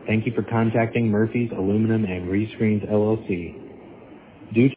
Thank you for contacting Murphy's Aluminum and Grease Screens LLC.